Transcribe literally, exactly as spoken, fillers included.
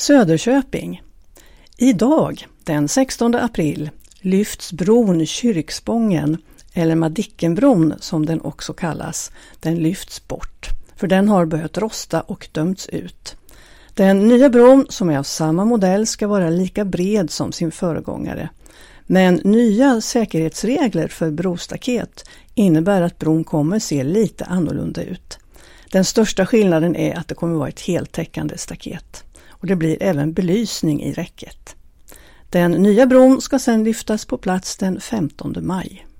Söderköping. Idag, den sextonde april, lyfts bron Kyrkspången, eller Madickenbron som den också kallas, den lyfts bort. För den har börjat rosta och dömts ut. Den nya bron, som är av samma modell, ska vara lika bred som sin föregångare. Men nya säkerhetsregler för brostaket innebär att bron kommer se lite annorlunda ut. Den största skillnaden är att det kommer vara ett heltäckande staket. Och det blir även belysning i räcket. Den nya bron ska sedan lyftas på plats den femtonde maj.